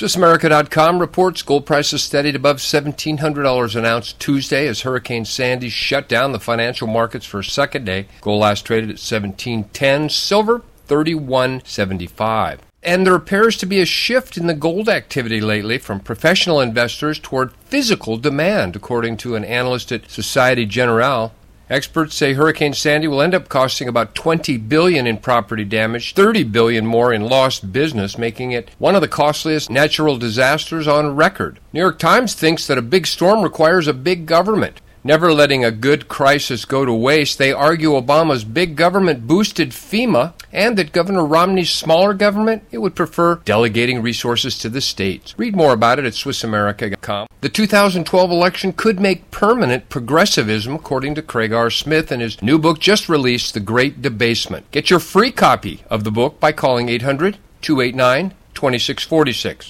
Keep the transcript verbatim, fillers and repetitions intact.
Swiss America dot com reports gold prices steadied above seventeen hundred dollars an ounce Tuesday as Hurricane Sandy shut down the financial markets for a second day. Gold last traded at seventeen ten, silver thirty-one seventy-five. And there appears to be a shift in the gold activity lately from professional investors toward physical demand, according to an analyst at Societe Generale. Experts say Hurricane Sandy will end up costing about twenty billion dollars in property damage, thirty billion dollars more in lost business, making it one of the costliest natural disasters on record. New York Times thinks that a big storm requires a big government. Never letting a good crisis go to waste, they argue Obama's big government boosted FEMA and that Governor Romney's smaller government, it would prefer delegating resources to the states. Read more about it at Swiss America dot com. The two thousand twelve election could make permanent progressivism, according to Craig R. Smith in his new book just released, The Great Debasement. Get your free copy of the book by calling eight hundred, two eight nine, two six four six.